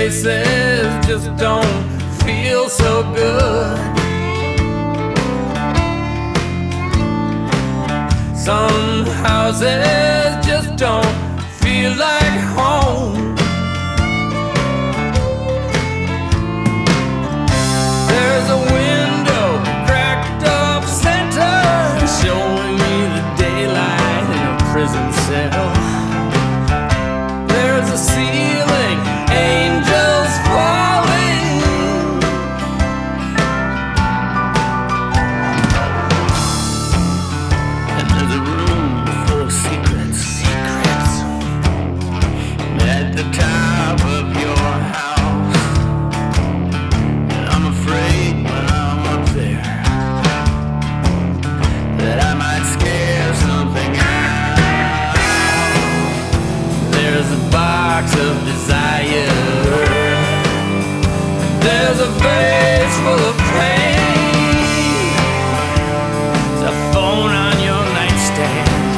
places just don't feel so good. Some houses just don't feel like home. There's a window cracked off center, showing me the daylight in a prison cell. There's a ceiling, angels falling. And there's a room full of secrets, at the top of your house. And I'm afraid when I'm up there that I might scare something out. There's a box of desire, there's a vase full of pain, there's a phone on your nightstand,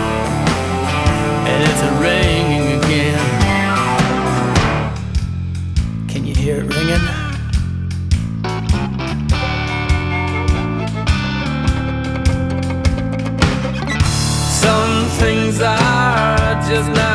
and it's ringing again. Can you hear it ringing? Some things are just not